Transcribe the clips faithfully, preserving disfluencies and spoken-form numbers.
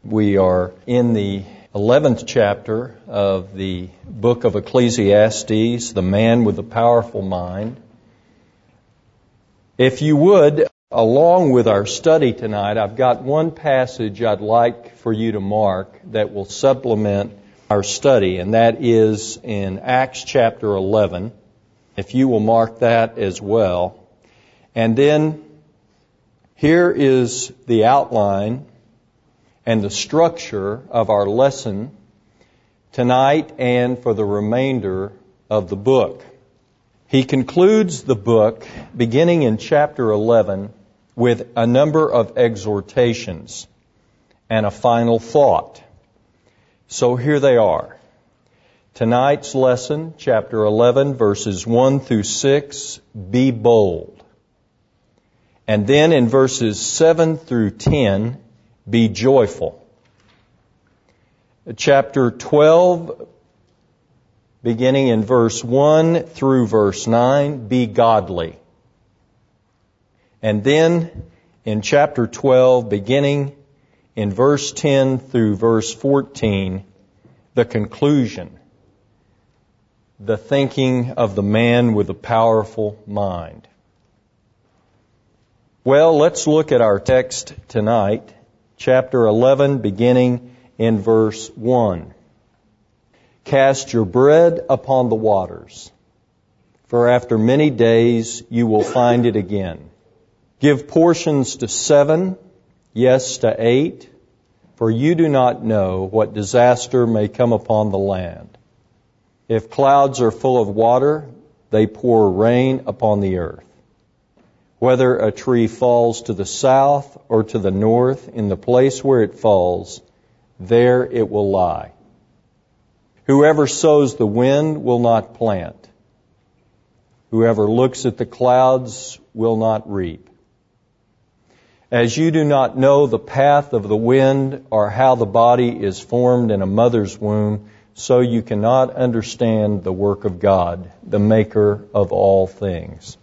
We are in the eleventh chapter of the book of Ecclesiastes, the man with the powerful mind. If you would, along with our study tonight, I've got one passage I'd like for you to mark that will supplement our study, and that is in Acts chapter eleven. If you will mark that as well. And then here is the outline and the structure of our lesson tonight and for the remainder of the book. He concludes the book beginning in chapter eleven with a number of exhortations and a final thought. So here they are. Tonight's lesson, chapter eleven, verses one through six, be bold. And then in verses seven through ten, be joyful. Chapter twelve, beginning in verse one through verse nine, be godly. And then in chapter twelve, beginning in verse ten through verse fourteen, the conclusion, the thinking of the man with a powerful mind. Well, let's look at our text tonight. Chapter eleven, beginning in verse one. Cast your bread upon the waters, for after many days you will find it again. Give portions to seven, yes, to eight, for you do not know what disaster may come upon the land. If clouds are full of water, they pour rain upon the earth. Whether a tree falls to the south or to the north, in the place where it falls, there it will lie. Whoever sows the wind will not plant. Whoever looks at the clouds will not reap. As you do not know the path of the wind or how the body is formed in a mother's womb, so you cannot understand the work of God, the maker of all things.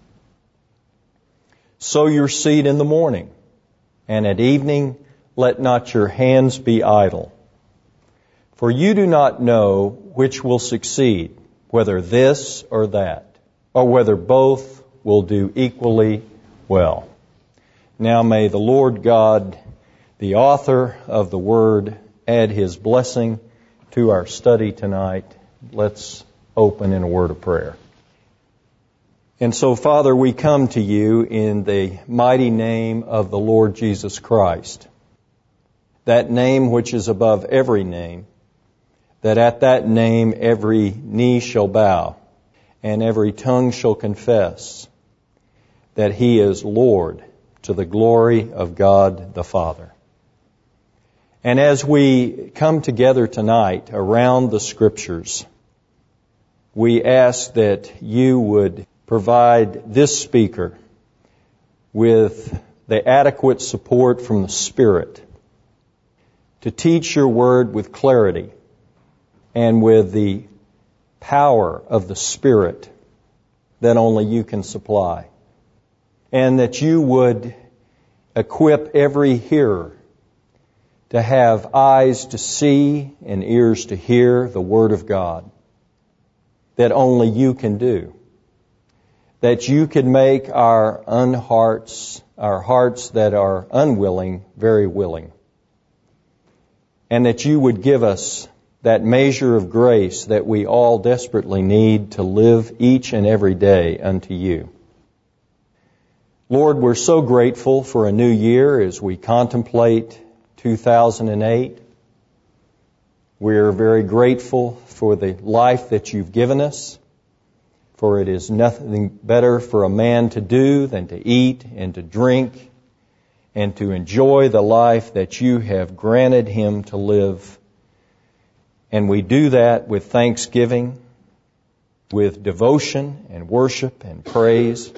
Sow your seed in the morning, and at evening let not your hands be idle. For you do not know which will succeed, whether this or that, or whether both will do equally well. Now may the Lord God, the author of the Word, add His blessing to our study tonight. Let's open in a word of prayer. And so, Father, we come to you in the mighty name of the Lord Jesus Christ, that name which is above every name, that at that name every knee shall bow and every tongue shall confess that He is Lord, to the glory of God the Father. And as we come together tonight around the Scriptures, we ask that you would provide this speaker with the adequate support from the Spirit to teach your word with clarity and with the power of the Spirit that only you can supply. And that you would equip every hearer to have eyes to see and ears to hear the Word of God that only you can do. That you can make our unhearts, our hearts that are unwilling, very willing. And that you would give us that measure of grace that we all desperately need to live each and every day unto you. Lord, we're so grateful for a new year as we contemplate two thousand eight. We're very grateful for the life that you've given us, for it is nothing better for a man to do than to eat and to drink and to enjoy the life that you have granted him to live. And we do that with thanksgiving, with devotion and worship and praise.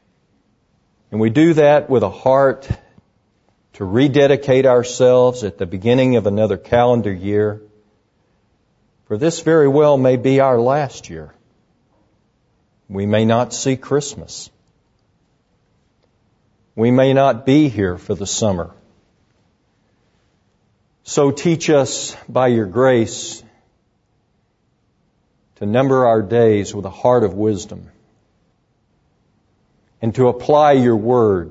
And we do that with a heart to rededicate ourselves at the beginning of another calendar year. For this very well may be our last year. We may not see Christmas. We may not be here for the summer. So teach us by your grace to number our days with a heart of wisdom and to apply your word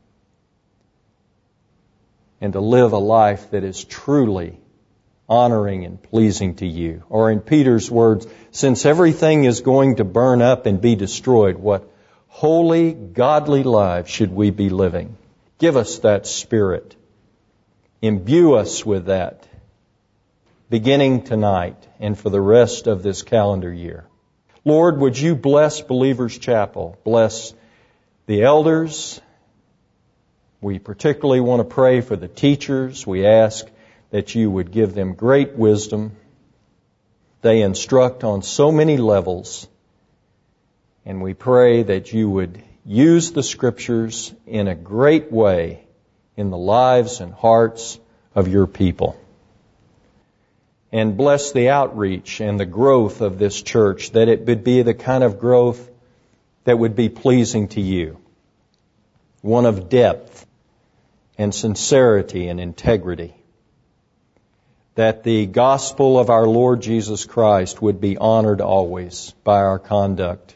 and to live a life that is truly honoring and pleasing to you. Or in Peter's words, since everything is going to burn up and be destroyed, what holy, godly lives should we be living? Give us that spirit. Imbue us with that, beginning tonight and for the rest of this calendar year. Lord, would you bless Believers Chapel? Bless the elders. We particularly want to pray for the teachers. We ask that you would give them great wisdom. They instruct on so many levels. And we pray that you would use the Scriptures in a great way in the lives and hearts of your people. And bless the outreach and the growth of this church, that it would be the kind of growth that would be pleasing to you. One of depth and sincerity and integrity. That the gospel of our Lord Jesus Christ would be honored always by our conduct.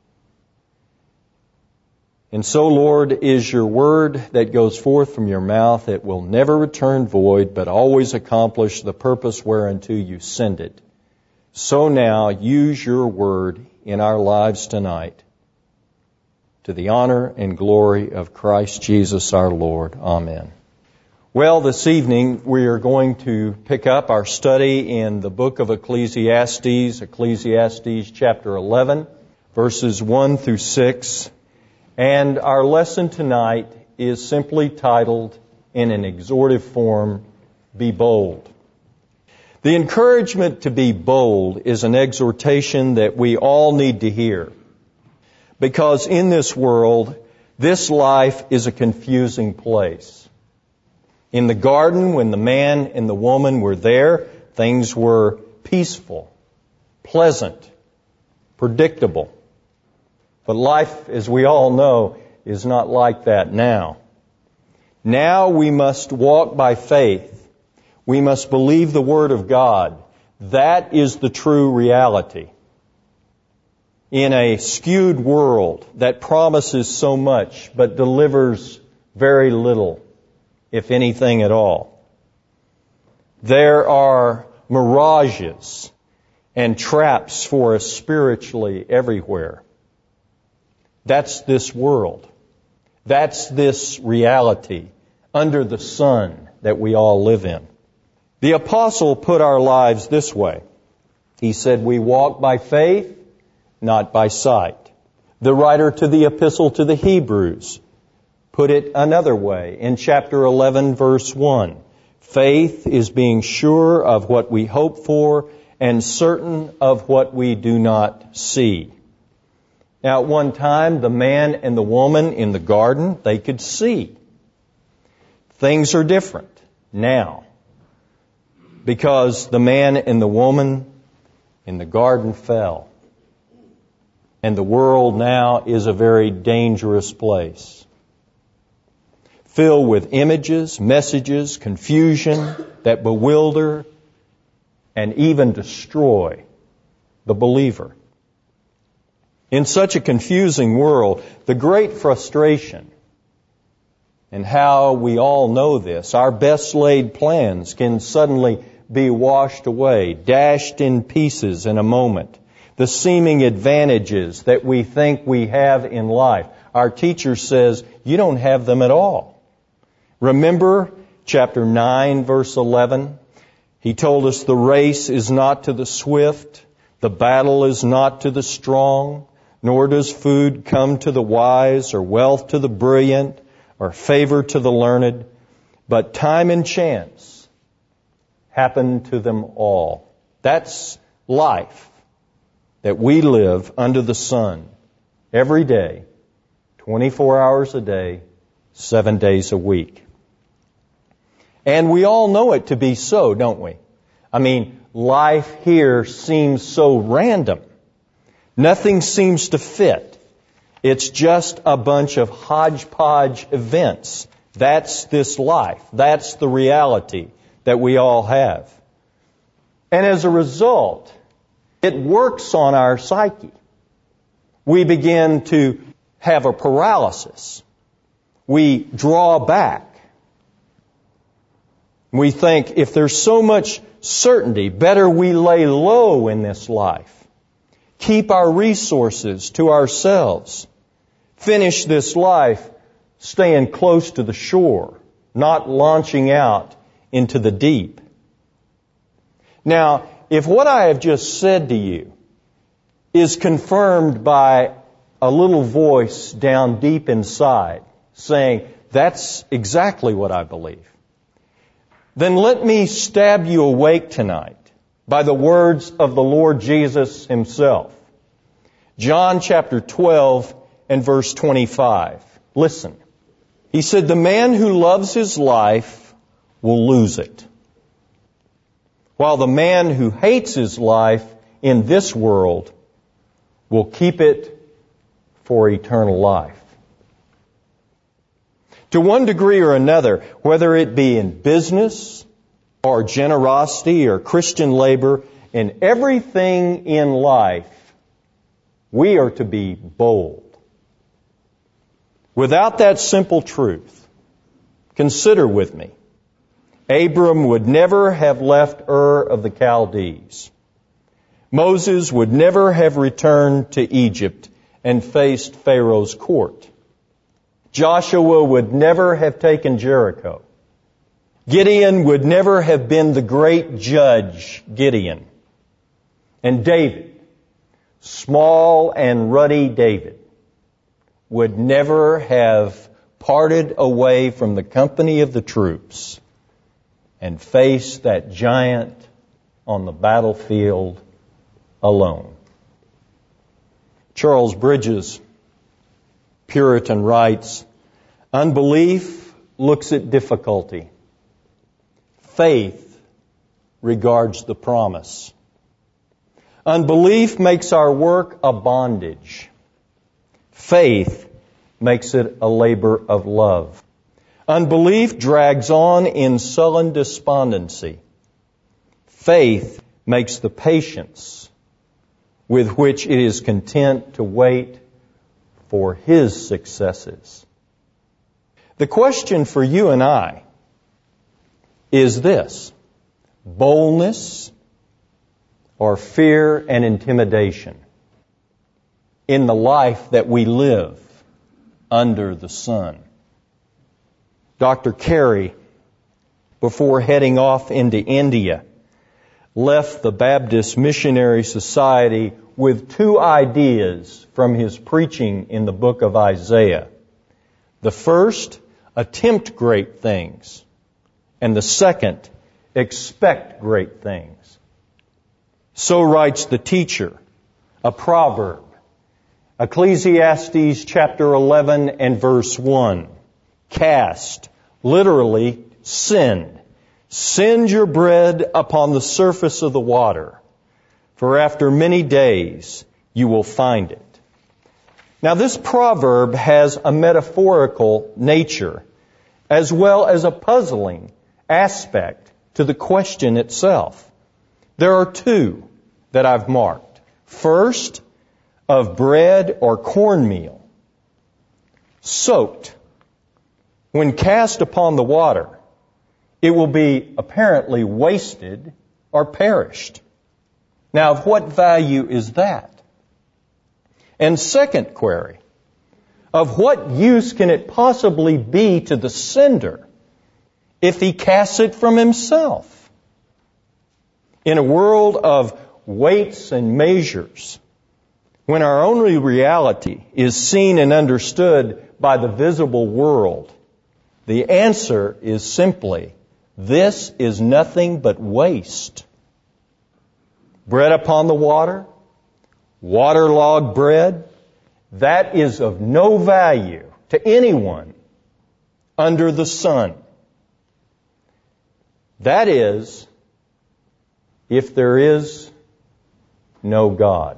And so, Lord, is your word that goes forth from your mouth. It will never return void, but always accomplish the purpose whereunto you send it. So now, use your word in our lives tonight, to the honor and glory of Christ Jesus our Lord. Amen. Well, this evening we are going to pick up our study in the book of Ecclesiastes, Ecclesiastes chapter eleven, verses one through six. And our lesson tonight is simply titled, in an exhortive form, Be Bold. The encouragement to be bold is an exhortation that we all need to hear. Because in this world, this life is a confusing place. In the garden, when the man and the woman were there, things were peaceful, pleasant, predictable. But life, as we all know, is not like that now. Now we must walk by faith. We must believe the Word of God. That is the true reality. In a skewed world that promises so much but delivers very little, if anything at all. There are mirages and traps for us spiritually everywhere. That's this world. That's this reality under the sun that we all live in. The apostle put our lives this way. He said, we walk by faith, not by sight. The writer to the epistle to the Hebrews put it another way in chapter eleven, verse one. Faith is being sure of what we hope for and certain of what we do not see. Now, at one time, the man and the woman in the garden, they could see. Things are different now because the man and the woman in the garden fell. And the world now is a very dangerous place, filled with images, messages, confusion that bewilder and even destroy the believer. In such a confusing world, the great frustration, and how we all know this, our best laid plans can suddenly be washed away, dashed in pieces in a moment. The seeming advantages that we think we have in life, our teacher says, you don't have them at all. Remember chapter nine, verse eleven? He told us the race is not to the swift, the battle is not to the strong, nor does food come to the wise, or wealth to the brilliant, or favor to the learned, but time and chance happen to them all. That's life that we live under the sun every day, twenty-four hours a day, seven days a week. And we all know it to be so, don't we? I mean, life here seems so random. Nothing seems to fit. It's just a bunch of hodgepodge events. That's this life. That's the reality. that we all have. And as a result, it works on our psyche. We begin to have a paralysis. We draw back. We think, if there's so much certainty, better we lay low in this life. Keep our resources to ourselves. Finish this life staying close to the shore, not launching out into the deep. Now, if what I have just said to you is confirmed by a little voice down deep inside saying, that's exactly what I believe, then let me stab you awake tonight by the words of the Lord Jesus Himself. John chapter twelve and verse twenty-five. Listen. He said, the man who loves his life will lose it, while the man who hates his life in this world will keep it for eternal life. To one degree or another, whether it be in business or generosity or Christian labor, in everything in life, we are to be bold. Without that simple truth, consider with me, Abram would never have left Ur of the Chaldees. Moses would never have returned to Egypt and faced Pharaoh's court. Joshua would never have taken Jericho. Gideon would never have been the great judge Gideon. And David, small and ruddy David, would never have parted away from the company of the troops and faced that giant on the battlefield alone. Charles Bridges, Puritan, writes, unbelief looks at difficulty. Faith regards the promise. Unbelief makes our work a bondage. Faith makes it a labor of love. Unbelief drags on in sullen despondency. Faith makes the patience with which it is content to wait for His successes. The question for you and I is this: boldness or fear and intimidation in the life that we live under the sun? Doctor Carey, before heading off into India, left the Baptist Missionary Society with two ideas from his preaching in the book of Isaiah. The first, attempt great things. And the second, expect great things. So writes the teacher, a proverb. Ecclesiastes chapter eleven and verse one. Cast, literally send. Send your bread upon the surface of the water, for after many days you will find it. Now this proverb has a metaphorical nature as well as a puzzling aspect to the question itself. There are two that I've marked. First, of bread or cornmeal, soaked. When cast upon the water, it will be apparently wasted or perished. Now, of what value is that? And second query, of what use can it possibly be to the sender if he casts it from himself? In a world of weights and measures, when our only reality is seen and understood by the visible world, the answer is simply, this is nothing but waste. Bread upon the water, waterlogged bread, that is of no value to anyone under the sun. That is, if there is no God.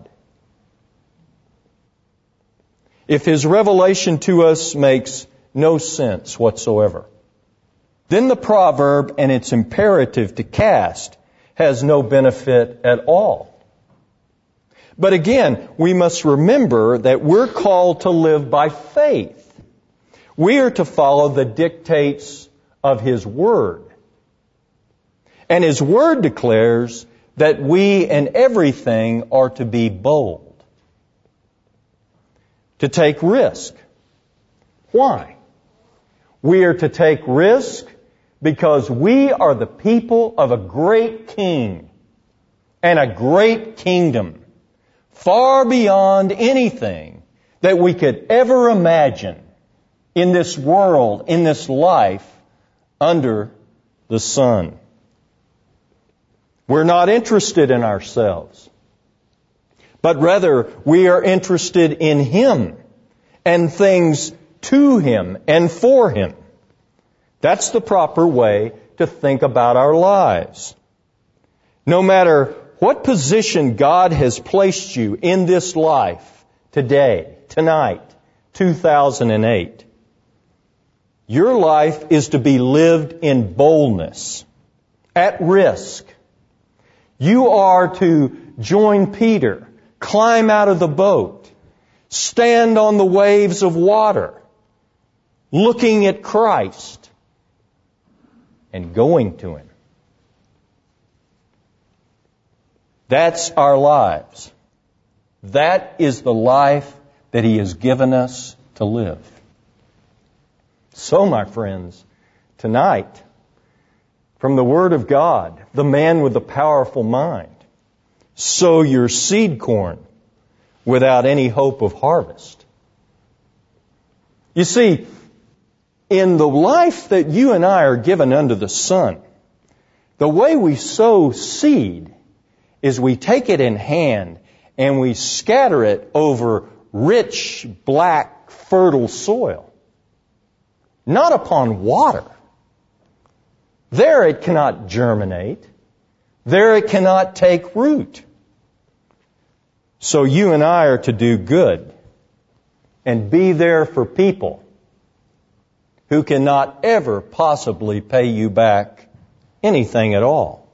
If His revelation to us makes no sense whatsoever. then the proverb and its imperative to cast has no benefit at all. But again, we must remember that we're called to live by faith. We are to follow the dictates of His Word. And His Word declares that we in everything are to be bold, to take risk. Why? We are to take risk because we are the people of a great King and a great kingdom, far beyond anything that we could ever imagine in this world, in this life, under the sun. We're not interested in ourselves, but rather we are interested in Him and things to Him and for Him. That's the proper way to think about our lives. No matter what position God has placed you in this life today, tonight, two thousand eight, your life is to be lived in boldness, at risk. You are to join Peter, climb out of the boat, stand on the waves of water, looking at Christ, and going to Him. That's our lives. That is the life that He has given us to live. So, my friends, tonight, from the Word of God, the man with the powerful mind, sow your seed corn without any hope of harvest. You see, in the life that you and I are given under the sun, the way we sow seed is we take it in hand and we scatter it over rich, black, fertile soil. Not upon water. There it cannot germinate. There it cannot take root. So you and I are to do good and be there for people who cannot ever possibly pay you back anything at all.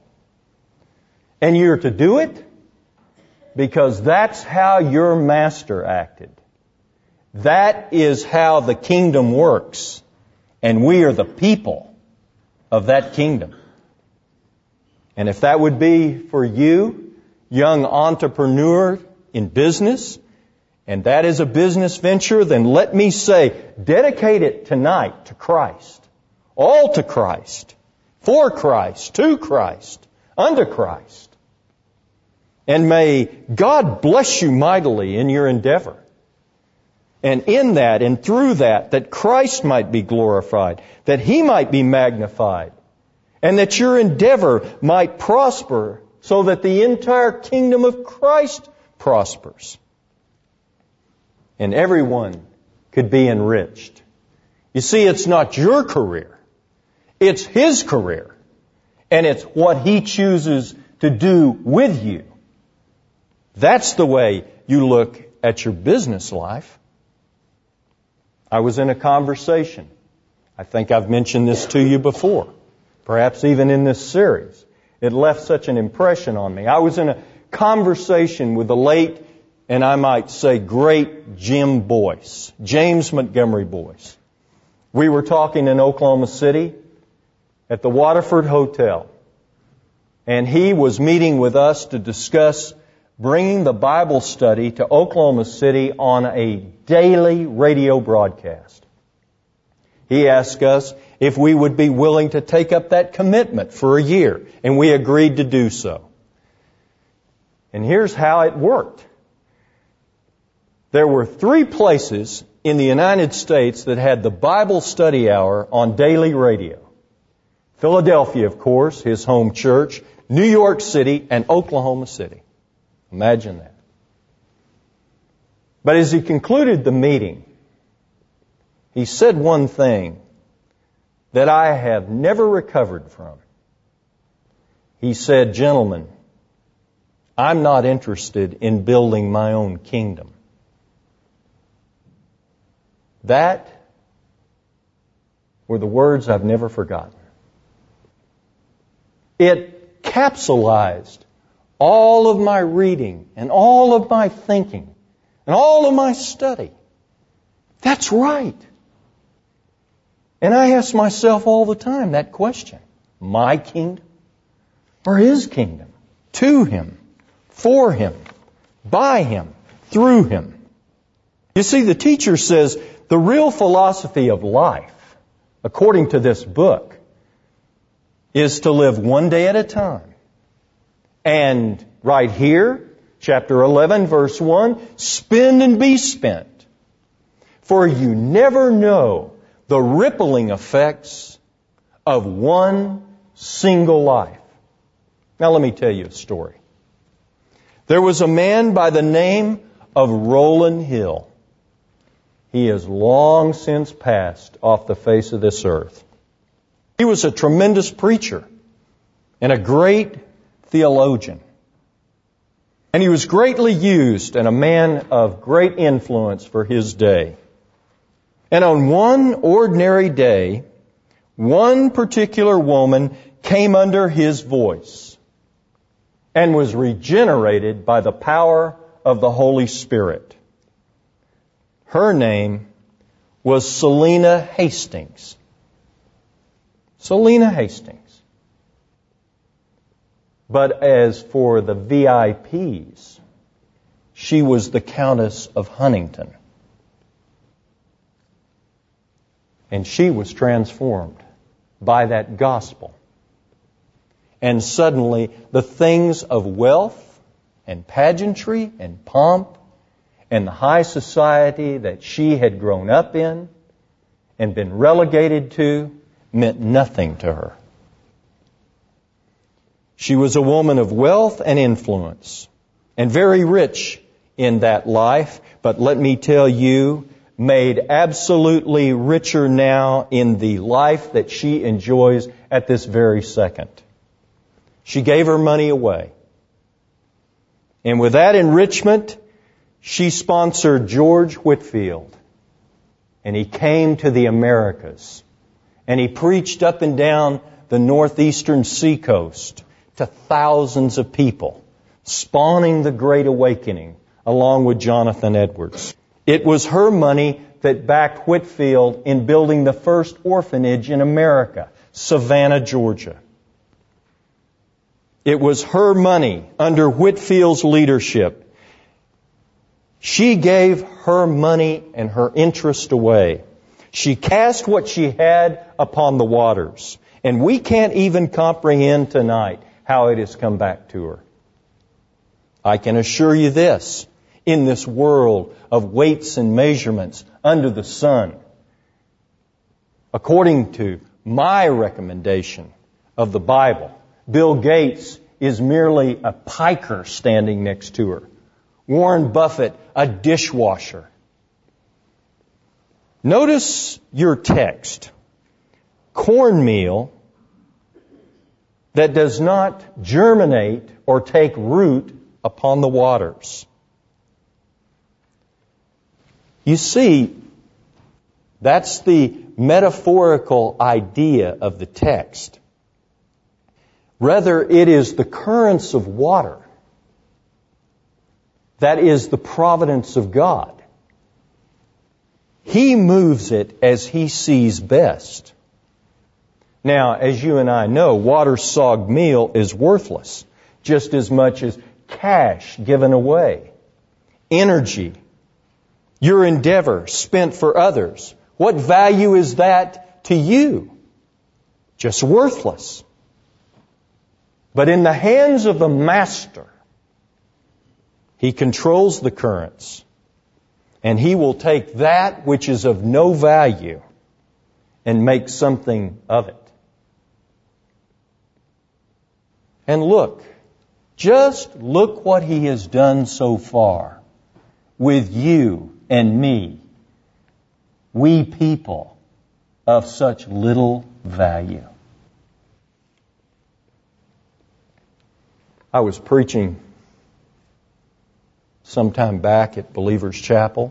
And you're to do it because that's how your master acted. That is how the kingdom works. And we are the people of that kingdom. And if that would be for you, young entrepreneur in business, and that is a business venture, then let me say, dedicate it tonight to Christ. All to Christ. For Christ. To Christ. Unto Christ. And may God bless you mightily in your endeavor. And in that and through that, that Christ might be glorified, that He might be magnified, and that your endeavor might prosper so that the entire kingdom of Christ prospers. And everyone could be enriched. You see, it's not your career. It's His career. And it's what He chooses to do with you. That's the way you look at your business life. I was in a conversation. I think I've mentioned this to you before, perhaps even in this series. It left such an impression on me. I was in a conversation with the late, and I might say great Jim Boyce, James Montgomery Boyce. We were talking in Oklahoma City at the Waterford Hotel, and he was meeting with us to discuss bringing the Bible study to Oklahoma City on a daily radio broadcast. He asked us if we would be willing to take up that commitment for a year, and we agreed to do so. And here's how it worked. There were three places in the United States that had the Bible study hour on daily radio. Philadelphia, of course, his home church, New York City, and Oklahoma City. Imagine that. But as he concluded the meeting, he said one thing that I have never recovered from. He said, "Gentlemen, I'm not interested in building my own kingdom." That were the words I've never forgotten. It capsulized all of my reading and all of my thinking and all of my study. That's right. And I ask myself all the time that question. My kingdom or His kingdom? To Him, for Him, by Him, through Him. You see, the teacher says the real philosophy of life, according to this book, is to live one day at a time. And right here, chapter eleven, verse one, spend and be spent. For you never know the rippling effects of one single life. Now let me tell you a story. There was a man by the name of Rowland Hill. He has long since passed off the face of this earth. He was a tremendous preacher and a great theologian. And he was greatly used and a man of great influence for his day. And on one ordinary day, one particular woman came under his voice and was regenerated by the power of the Holy Spirit. Her name was Selina Hastings. Selina Hastings. But as for the V I Ps, she was the Countess of Huntington. And she was transformed by that gospel. And suddenly the things of wealth and pageantry and pomp and the high society that she had grown up in and been relegated to meant nothing to her. She was a woman of wealth and influence and very rich in that life, but let me tell you, made absolutely richer now in the life that she enjoys at this very second. She gave her money away. And with that enrichment, she sponsored George Whitefield. And he came to the Americas. And he preached up and down the northeastern seacoast to thousands of people, spawning the Great Awakening along with Jonathan Edwards. It was her money that backed Whitefield in building the first orphanage in America, Savannah, Georgia. It was her money under Whitefield's leadership. She gave her money and her interest away. She cast what she had upon the waters. And we can't even comprehend tonight how it has come back to her. I can assure you this, in this world of weights and measurements under the sun, according to my recommendation of the Bible, Bill Gates is merely a piker standing next to her. Warren Buffett, a dishwasher. Notice your text. Cornmeal that does not germinate or take root upon the waters. You see, that's the metaphorical idea of the text. Rather, it is the currents of water that is the providence of God. He moves it as He sees best. Now, as you and I know, water-sogged meal is worthless, just as much as cash given away, energy, your endeavor spent for others. What value is that to you? Just worthless. But in the hands of the Master, He controls the currents, and He will take that which is of no value and make something of it. And look, just look what He has done so far with you and me, we people of such little value. I was preaching some time back at Believer's Chapel.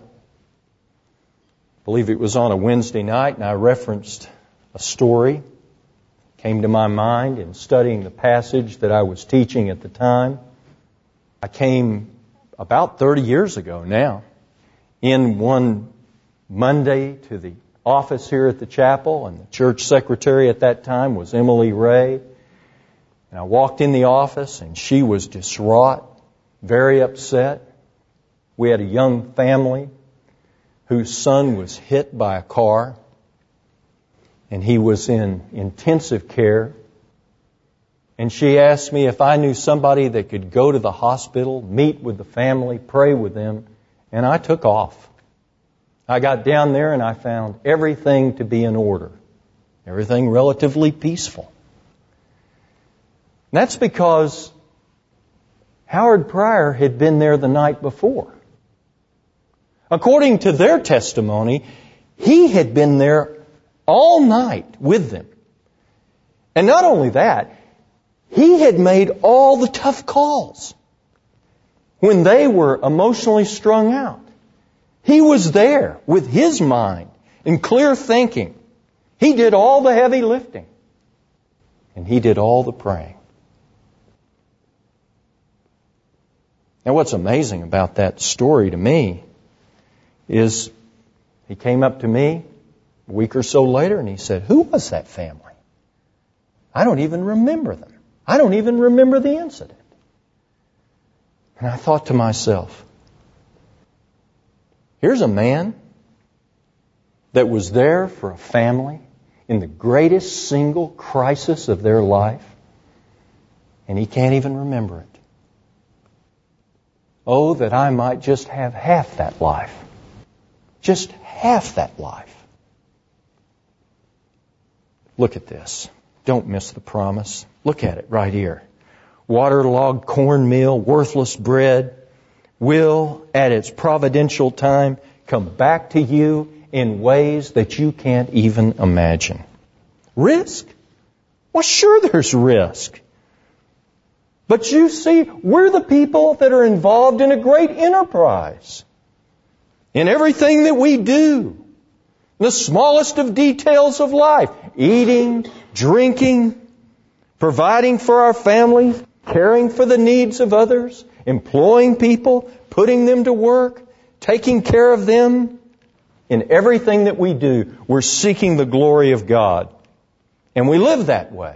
I believe it was on a Wednesday night, and I referenced a story. came to my mind in studying the passage that I was teaching at the time. I came about thirty years ago now, in one Monday to the office here at the chapel, and the church secretary at that time was Emily Ray. And I walked in the office, and she was distraught, very upset. We had a young family whose son was hit by a car, and he was in intensive care. And she asked me if I knew somebody that could go to the hospital, meet with the family, pray with them, and I took off. I got down there and I found everything to be in order, everything relatively peaceful. And that's because Howard Pryor had been there the night before. According to their testimony, he had been there all night with them. And not only that, he had made all the tough calls when they were emotionally strung out. He was there with his mind and clear thinking. He did all the heavy lifting. And he did all the praying. Now, what's amazing about that story to me is he came up to me a week or so later and he said, "Who was that family? I don't even remember them. I don't even remember the incident." And I thought to myself, here's a man that was there for a family in the greatest single crisis of their life, and he can't even remember it. Oh, that I might just have half that life. Just half that life. Look at this. Don't miss the promise. Look at it right here. Waterlogged cornmeal, worthless bread, will, at its providential time, come back to you in ways that you can't even imagine. Risk? Well, sure there's risk. But you see, we're the people that are involved in a great enterprise. In everything that we do. The smallest of details of life. Eating, drinking, providing for our families, caring for the needs of others, employing people, putting them to work, taking care of them. In everything that we do, we're seeking the glory of God. And we live that way.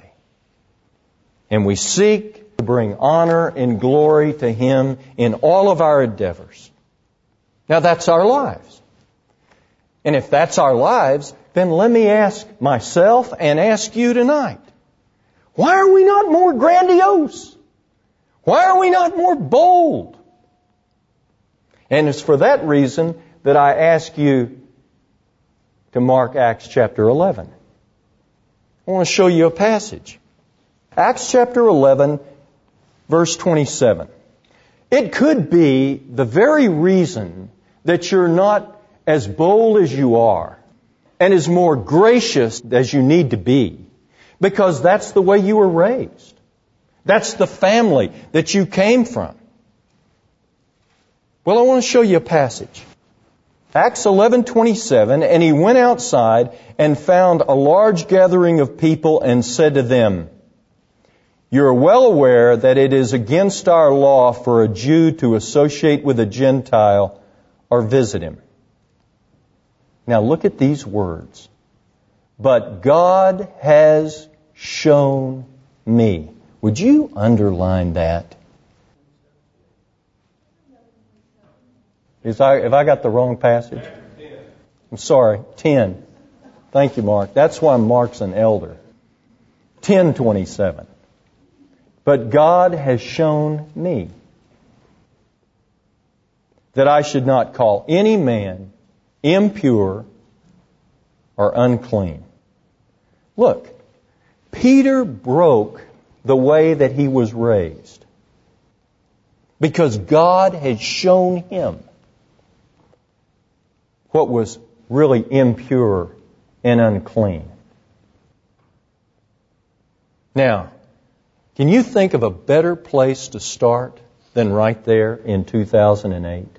And we seek to bring honor and glory to Him in all of our endeavors. Now that's our lives. And if that's our lives, then let me ask myself and ask you tonight, why are we not more grandiose? Why are we not more bold? And it's for that reason that I ask you to mark Acts chapter eleven. I want to show you a passage. Acts chapter eleven, verse twenty-seven. It could be the very reason that you're not as bold as you are and as more gracious as you need to be, because that's the way you were raised. That's the family that you came from. Well, I want to show you a passage. Acts eleven twenty-seven, and he went outside and found a large gathering of people and said to them, "You're well aware that it is against our law for a Jew to associate with a Gentile or visit him." Now look at these words. "But God has shown me." Would you underline that? Is I, have I got the wrong passage? I'm sorry, ten. Thank you, Mark. That's why Mark's an elder. ten twenty-seven. "But God has shown me that I should not call any man impure or unclean." Look, Peter broke the way that he was raised because God had shown him what was really impure and unclean. Now, can you think of a better place to start than right there in two thousand eight?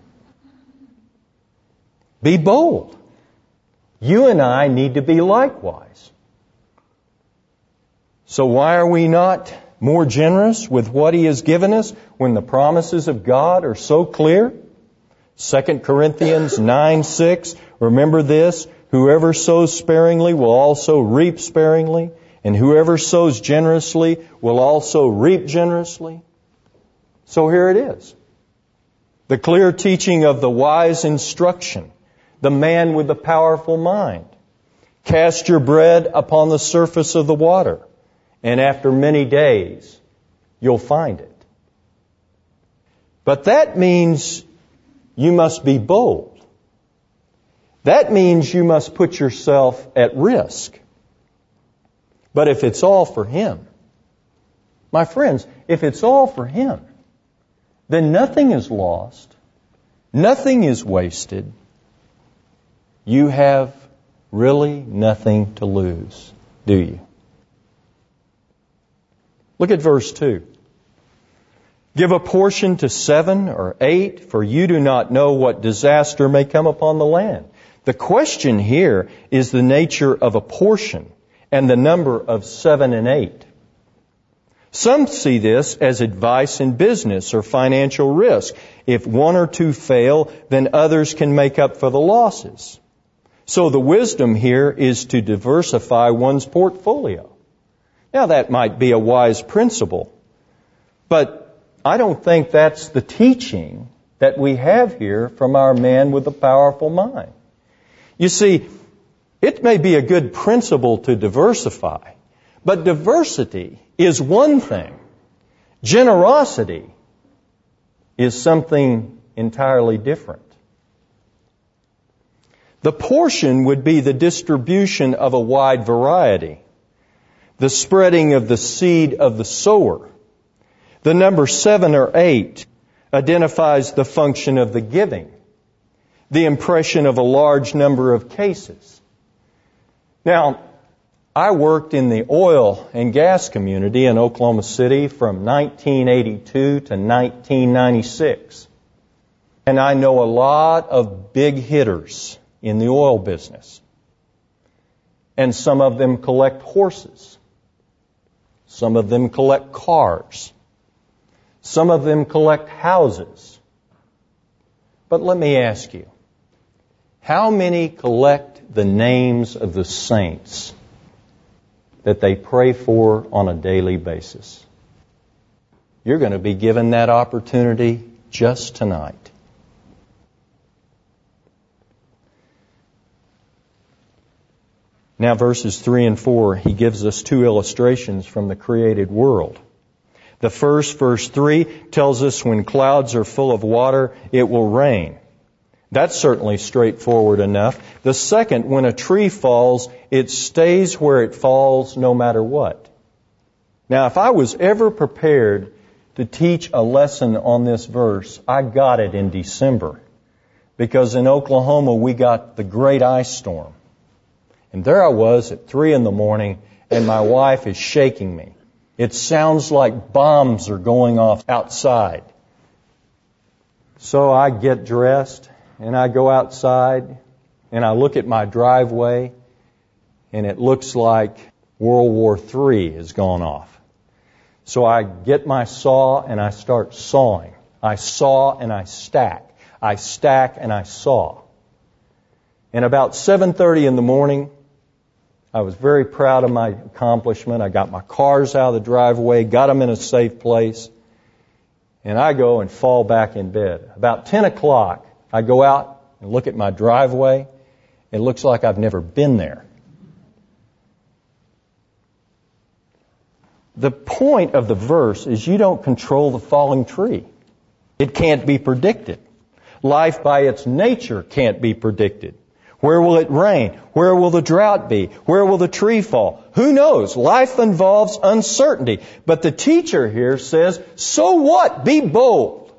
Be bold. You and I need to be likewise. So why are we not more generous with what He has given us when the promises of God are so clear? Second Corinthians nine six, remember this, whoever sows sparingly will also reap sparingly, and whoever sows generously will also reap generously. So here it is. The clear teaching of the wise instruction, the man with the powerful mind. Cast your bread upon the surface of the water, and after many days, you'll find it. But that means you must be bold. That means you must put yourself at risk. But if it's all for Him, my friends, if it's all for Him, then nothing is lost. Nothing is wasted. You have really nothing to lose, do you? Look at verse two. Give a portion to seven or eight, for you do not know what disaster may come upon the land. The question here is the nature of a portion and the number of seven and eight. Some see this as advice in business or financial risk. If one or two fail, then others can make up for the losses. So the wisdom here is to diversify one's portfolio. Now that might be a wise principle, but I don't think that's the teaching that we have here from our man with the powerful mind. You see, it may be a good principle to diversify, but diversity is one thing. Generosity is something entirely different. The portion would be the distribution of a wide variety, the spreading of the seed of the sower. The number seven or eight identifies the function of the giving, the impression of a large number of cases. Now, I worked in the oil and gas community in Oklahoma City from nineteen eighty-two to nineteen ninety-six. And I know a lot of big hitters in the oil business. And some of them collect horses. Some of them collect cars. Some of them collect houses. But let me ask you, how many collect the names of the saints that they pray for on a daily basis? You're going to be given that opportunity just tonight. Now, verses three and four, he gives us two illustrations from the created world. The first, verse three, tells us when clouds are full of water, it will rain. That's certainly straightforward enough. The second, when a tree falls, it stays where it falls no matter what. Now, if I was ever prepared to teach a lesson on this verse, I got it in December. Because in Oklahoma, we got the great ice storm. And there I was at three in the morning, and my wife is shaking me. It sounds like bombs are going off outside. So I get dressed, and I go outside, and I look at my driveway, and it looks like World War Three has gone off. So I get my saw, and I start sawing. I saw and I stack. I stack and I saw. And about seven thirty in the morning, I was very proud of my accomplishment. I got my cars out of the driveway, got them in a safe place, and I go and fall back in bed. About ten o'clock, I go out and look at my driveway. It looks like I've never been there. The point of the verse is you don't control the falling tree. It can't be predicted. Life by its nature can't be predicted. Where will it rain? Where will the drought be? Where will the tree fall? Who knows? Life involves uncertainty. But the teacher here says, so what? Be bold.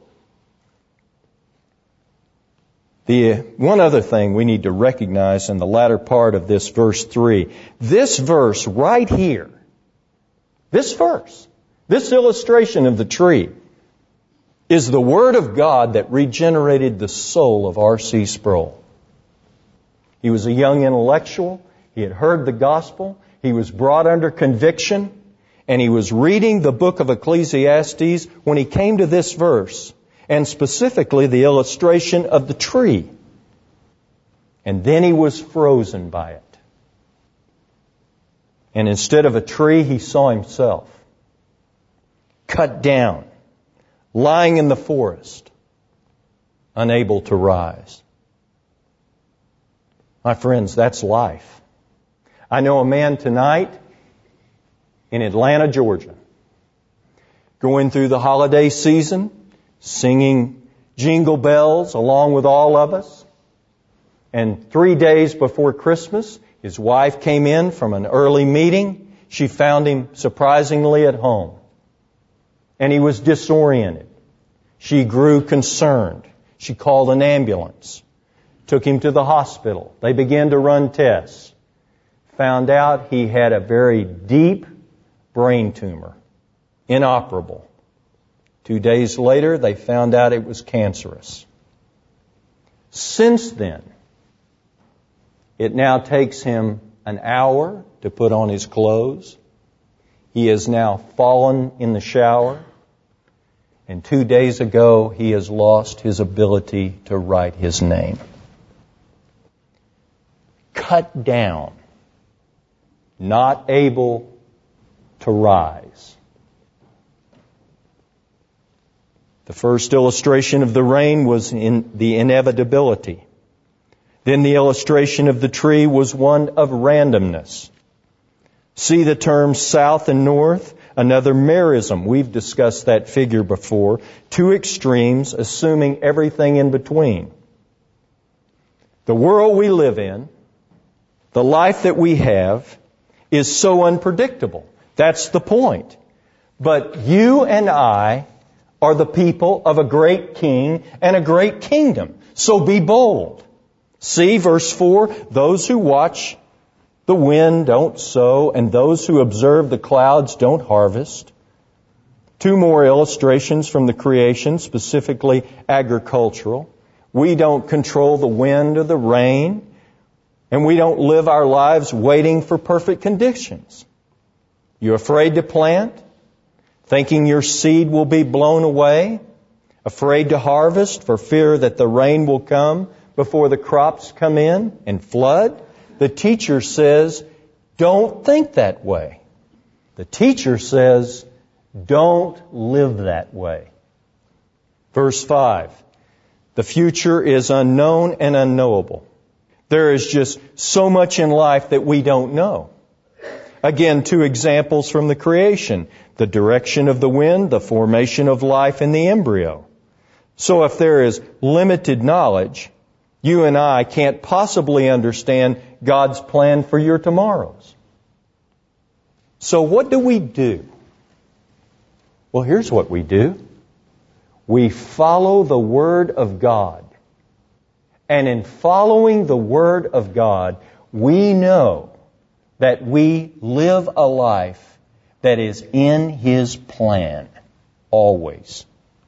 The one other thing we need to recognize in the latter part of this verse three, this verse right here, this verse, this illustration of the tree, is the Word of God that regenerated the soul of R C Sproul. He was a young intellectual. He had heard the gospel. He was brought under conviction. And he was reading the book of Ecclesiastes when he came to this verse, and specifically the illustration of the tree. And then he was frozen by it. And instead of a tree, he saw himself cut down, lying in the forest, unable to rise. My friends, that's life. I know a man tonight in Atlanta, Georgia, going through the holiday season, singing jingle bells along with all of us. And three days before Christmas, his wife came in from an early meeting. She found him surprisingly at home. And he was disoriented. She grew concerned. She called an ambulance, took him to the hospital. They began to run tests. Found out he had a very deep brain tumor, inoperable. Two days later, they found out it was cancerous. Since then, it now takes him an hour to put on his clothes. He has now fallen in the shower. And two days ago, he has lost his ability to write his name. Cut down. Not able to rise. The first illustration of the rain was in the inevitability. Then the illustration of the tree was one of randomness. See the terms south and north, another merism. We've discussed that figure before. Two extremes, assuming everything in between. The world we live in, the life that we have, is so unpredictable. That's the point. But you and I are the people of a great king and a great kingdom. So be bold. See verse four, those who watch the wind don't sow, and those who observe the clouds don't harvest. Two more illustrations from the creation, specifically agricultural. We don't control the wind or the rain, and we don't live our lives waiting for perfect conditions. You afraid to plant? Thinking your seed will be blown away? Afraid to harvest for fear that the rain will come before the crops come in and flood? The teacher says, don't think that way. The teacher says, don't live that way. Verse five, the future is unknown and unknowable. There is just so much in life that we don't know. Again, two examples from the creation. The direction of the wind, the formation of life in the embryo. So if there is limited knowledge, you and I can't possibly understand God's plan for your tomorrows. So what do we do? Well, here's what we do. We follow the Word of God. And in following the Word of God, we know that we live a life that is in His plan, always.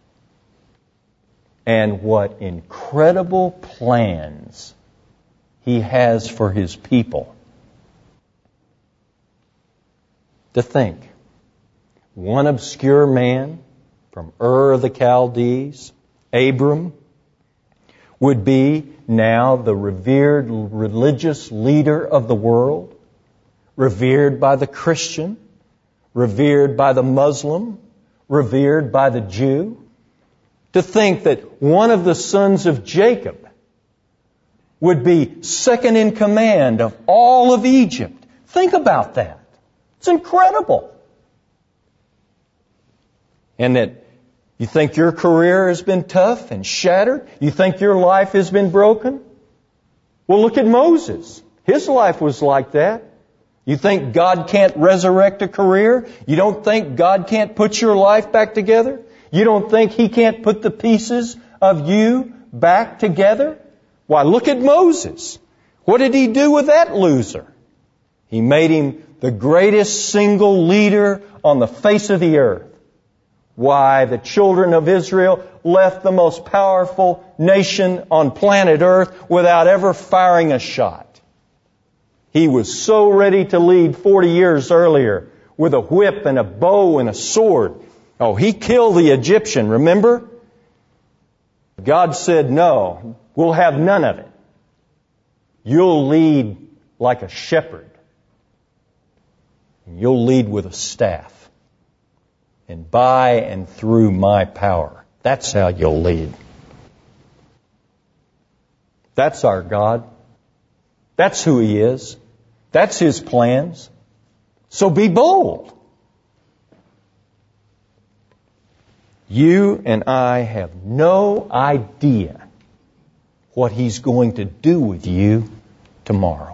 And what incredible plans He has for His people. To think, one obscure man from Ur of the Chaldees, Abram, would be now the revered religious leader of the world, revered by the Christian, revered by the Muslim, revered by the Jew. To think that one of the sons of Jacob would be second in command of all of Egypt. Think about that. It's incredible. And that you think your career has been tough and shattered? You think your life has been broken? Well, look at Moses. His life was like that. You think God can't resurrect a career? You don't think God can't put your life back together? You don't think He can't put the pieces of you back together? Why, look at Moses. What did he do with that loser? He made him the greatest single leader on the face of the earth. Why, the children of Israel left the most powerful nation on planet Earth without ever firing a shot. He was so ready to lead forty years earlier with a whip and a bow and a sword. Oh, he killed the Egyptian, remember? God said, no, we'll have none of it. You'll lead like a shepherd. And you'll lead with a staff. And by and through my power. That's how you'll lead. That's our God. That's who He is. That's His plans. So be bold. You and I have no idea what He's going to do with you tomorrow.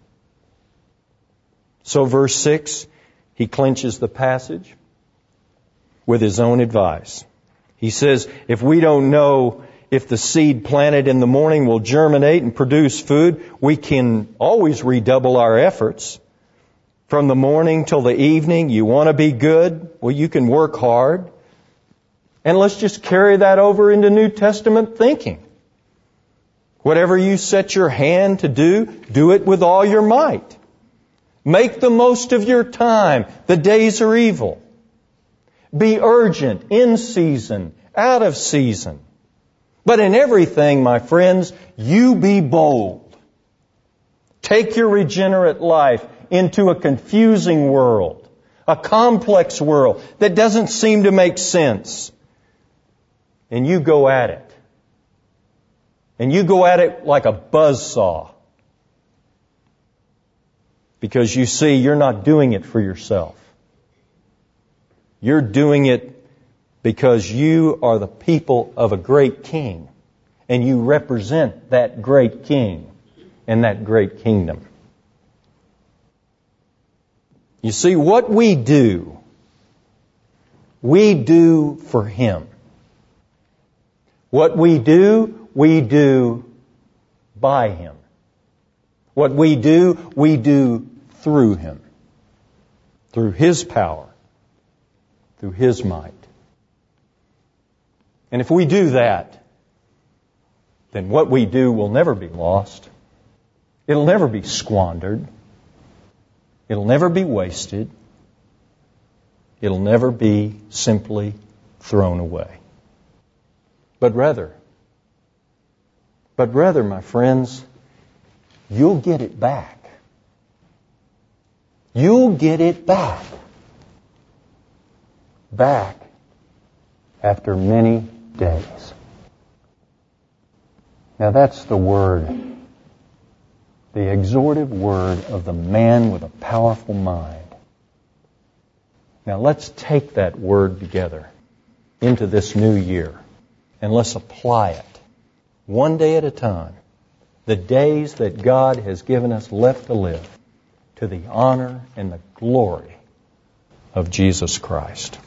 So verse six, he clinches the passage with his own advice. He says, if we don't know if the seed planted in the morning will germinate and produce food, we can always redouble our efforts. From the morning till the evening, you want to be good? Well, you can work hard. And let's just carry that over into New Testament thinking. Whatever you set your hand to do, do it with all your might. Make the most of your time. The days are evil. Be urgent, in season, out of season. But in everything, my friends, you be bold. Take your regenerate life into a confusing world, a complex world that doesn't seem to make sense. And you go at it. And you go at it like a buzzsaw. Because you see, you're not doing it for yourself. You're doing it because you are the people of a great king. And you represent that great king and that great kingdom. You see, what we do, we do for Him. What we do, we do by Him. What we do, we do through Him. Through His power. Through His might. And if we do that, then what we do will never be lost. It'll never be squandered. It'll never be wasted. It'll never be simply thrown away. But rather, but rather, my friends, you'll get it back. You'll get it back. Back after many days. Now that's the word, the exhortive word of the man with a powerful mind. Now let's take that word together into this new year and let's apply it one day at a time, the days that God has given us left to live, to the honor and the glory of Jesus Christ.